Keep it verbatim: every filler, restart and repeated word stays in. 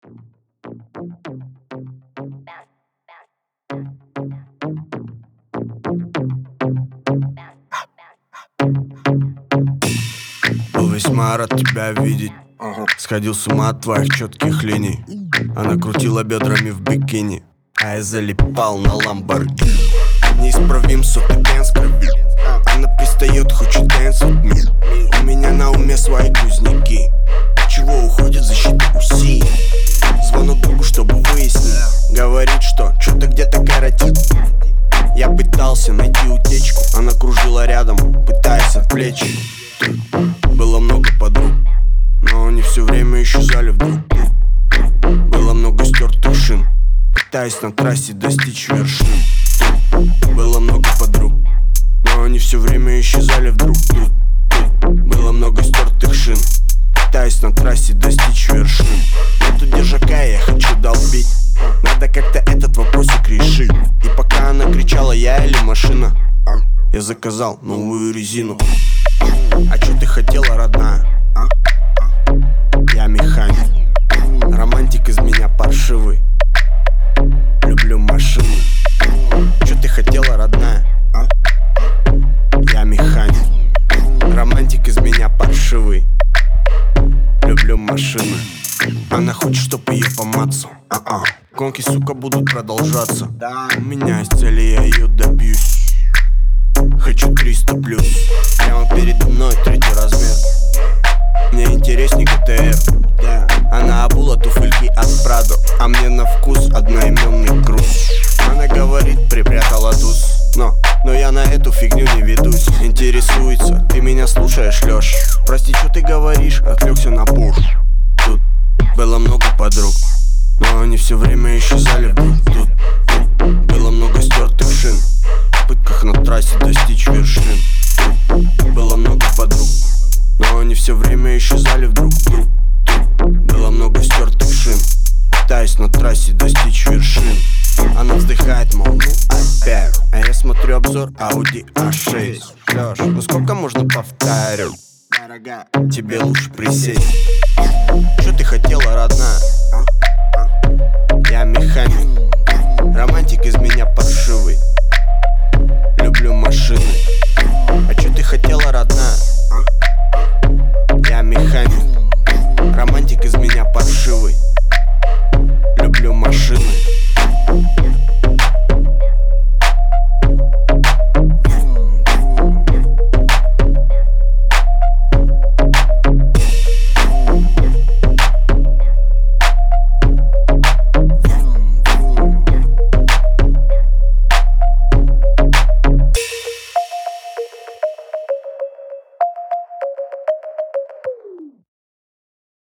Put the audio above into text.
Был весьма рад тебя видеть. Сходил с ума от твоих четких линий. Она крутила бедрами в бикини, а я залипал на Ламборгини. Неисправим сотый дэнс крови. Она пристает, хочет dance with me. У меня на уме свои кузнеки. Чего уходит защита УСИ? Звонок другу, чтобы выяснить. Говорит, что что-то где-то коротит. Я пытался найти утечку. Она кружила рядом, пытаясь отвлечь. Было много подруг, но они все время исчезали вдруг. Было много стертых шин, пытаясь на трассе достичь вершин. Было много подруг, но они все время исчезали вдруг. Было много стертых шин, пытаясь на трассе достичь вершин. Нету держака, я хочу долбить. Надо как-то этот вопросик решить. И пока она кричала, я или машина, я заказал новую резину. А чё ты хотела, родная? Я механик. Романтик из меня паршивый. Люблю машины. Чё ты хотела, родная? Я механик. Романтик из меня паршивый. Люблю машины. Она хочет, чтоб ее помацал. А-а. Гонки, сука, будут продолжаться. У меня есть цели, я ее добьюсь. Хочу триста плюс. Прямо передо мной третий размер. Мне интересней ГТР. Она обула туфельки от Прадо, а мне на вкус одноименный груз. Она говорит, припрятала туз, но, но я на эту фигню не ведусь. Интересуется, ты меня слушаешь, Лёш? Прости, что ты говоришь, отвлекся на пуш. Тут было много подруг, но они все время исчезали вдруг. Тут, тут было много стертых шин, в попытках на трассе достичь вершин. Было много подруг, но они все время исчезали вдруг. Тут, тут было много стертых шин, пытаясь на трассе достичь вершин. Она вздыхает, мол, ну опять. А я смотрю обзор Audi а шесть. Лёш, ну сколько можно повторять? Тебе лучше присесть. Что ты хотела, родная?